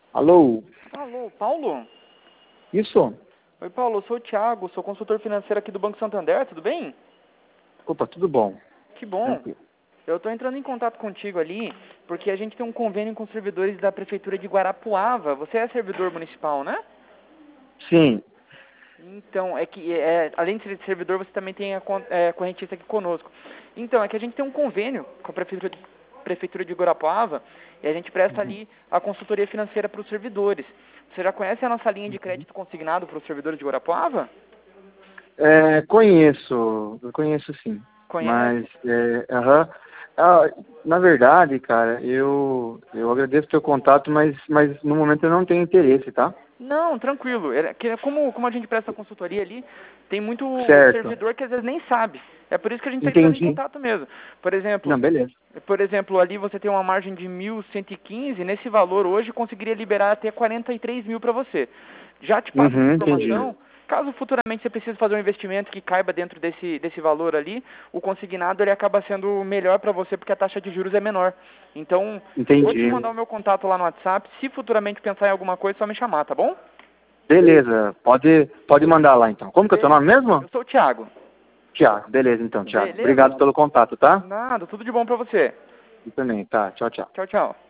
Alô? Alô, Paulo? Isso? Oi, Paulo, eu sou o Thiago, sou consultor financeiro aqui do Banco Santander, tudo bem? Opa, tudo bom. Que bom. Tranquilo. Eu estou entrando em contato contigo ali, porque a gente tem um convênio com os servidores da Prefeitura de Guarapuava. Você é servidor municipal, né? Sim. Então, além de ser servidor, você também tem a correntista aqui conosco. Então, é que a gente tem um convênio com a Prefeitura de Guarapuava e a gente presta ali a consultoria financeira para os servidores. Você já conhece a nossa linha de crédito consignado para os servidores de Guarapuava? Eu conheço sim. Mas, Conhece? aham. Na verdade, cara, eu agradeço o teu contato, mas no momento eu não tenho interesse, tá? Não, tranquilo. Como a gente presta consultoria ali, tem muito Certo. servidor que às vezes nem sabe. É por isso que a gente está entrando em Entendi. contato mesmo. Por Não, exemplo, beleza. ali você tem uma margem de 1.115, nesse valor hoje conseguiria liberar até 43 mil para você. Já te passo essa Entendi. informação, caso futuramente você precise fazer um investimento que caiba dentro desse valor ali, o consignado ele acaba sendo melhor para você porque a taxa de juros é menor. Então, vou te Entendi. mandar o meu contato lá no WhatsApp, se futuramente pensar em alguma coisa, é só me chamar, tá bom? Beleza. Pode mandar lá então. Como que é o teu nome mesmo? Eu sou o Thiago. Tiago. Beleza então, Tiago. Beleza? Obrigado pelo contato, tá? Nada, tudo de bom pra você. E também, tá. Tchau, tchau. Tchau, tchau.